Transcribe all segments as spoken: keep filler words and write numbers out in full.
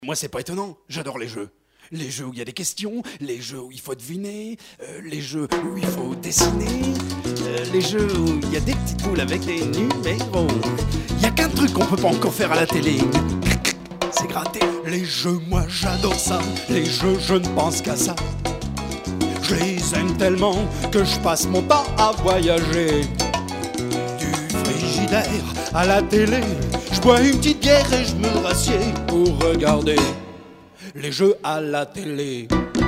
Moi, c'est pas étonnant, j'adore les jeux. Les jeux où il y a des questions, les jeux où il faut deviner, euh, les jeux où il faut dessiner, euh, les jeux où il y a des petites boules avec des numéros. Il y a qu'un truc qu'on peut pas encore faire à la télé, c'est gratter. Les jeux, moi j'adore ça, les jeux, je ne pense qu'à ça. Je les aime tellement que je passe mon temps à voyager. Du frigidaire à la télé, je bois une petite bière et je me rassieds pour regarder les jeux à la télé.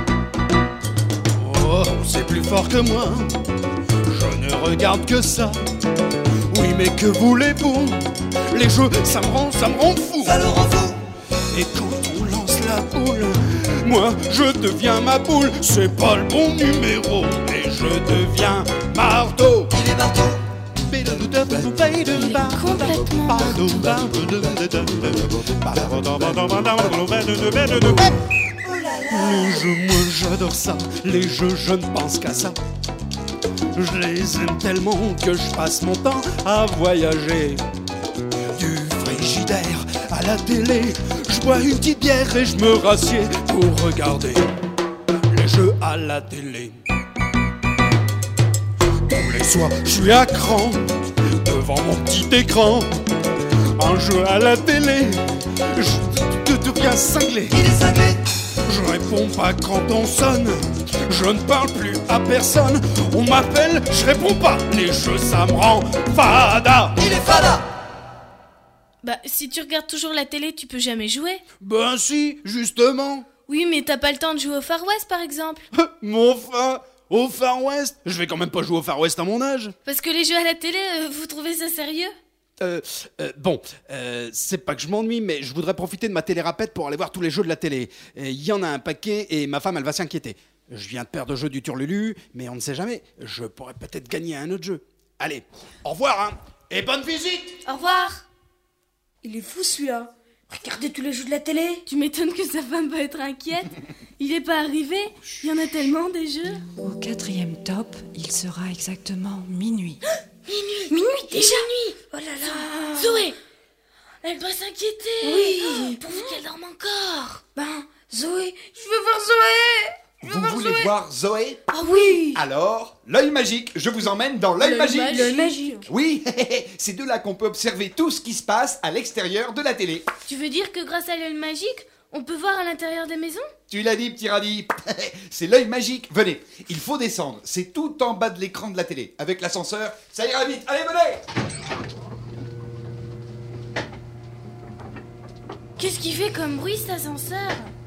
Oh, c'est plus fort que moi, je ne regarde que ça. Oui, mais que voulez-vous? Les jeux, ça me rend, ça me rend fou. Ça le rend fou. Et quand on lance la boule, moi je deviens ma boule. C'est pas le bon numéro, et je deviens marteau. Il est marteau. Il est complètement Les jeux, moi j'adore ça. Les jeux, je ne pense qu'à ça. Je les aime tellement que je passe mon temps à voyager. Du frigidaire à la télé, je bois une petite bière et je me rassieds pour regarder les jeux à la télé. Tous les soirs, je suis à cran devant mon petit écran. Un jeu à la télé, je deviens cinglé. Il est cinglé. Je réponds pas quand on sonne, je ne parle plus à personne. On m'appelle, je réponds pas. Les jeux, ça me rend fada. Il est fada. Bah, si tu regardes toujours la télé, tu peux jamais jouer. Ben si, justement. Oui, mais t'as pas le temps de jouer au Far West, par exemple. Mon fin, au Far West. Je vais quand même pas jouer au Far West à mon âge. Parce que les jeux à la télé, euh, vous trouvez ça sérieux? Euh, euh, bon, euh, c'est pas que je m'ennuie, mais je voudrais profiter de ma télé-rapette pour aller voir tous les jeux de la télé. Il y en a un paquet et ma femme, elle va s'inquiéter. Je viens de perdre le jeu du Turlulu, mais on ne sait jamais. Je pourrais peut-être gagner un autre jeu. Allez, au revoir, hein, et bonne visite. Au revoir. Il est fou celui-là. Regardez tous les jeux de la télé. Tu m'étonnes que sa femme va être inquiète. Il est pas arrivé. Il y en a tellement des jeux. Au quatrième top, il sera exactement minuit. Minuit. Minuit déjà. Minuit. Oh là là. Zoé, elle doit s'inquiéter. Oui. Oh, pourvu qu'elle dorme encore. Ben, Zoé, je veux voir Zoé. Je veux Vous voir voulez Zoé. voir Zoé? Ah oui. Alors, l'œil magique, je vous emmène dans l'œil magique. L'œil magique. Oui, c'est de là qu'on peut observer tout ce qui se passe à l'extérieur de la télé. Tu veux dire que grâce à l'œil magique, on peut voir à l'intérieur des maisons? Tu l'as dit, petit radis. C'est l'œil magique. Venez, il faut descendre. C'est tout en bas de l'écran de la télé. Avec l'ascenseur, ça ira vite. Allez, venez. Qu'est-ce qu'il fait comme bruit cet ascenseur?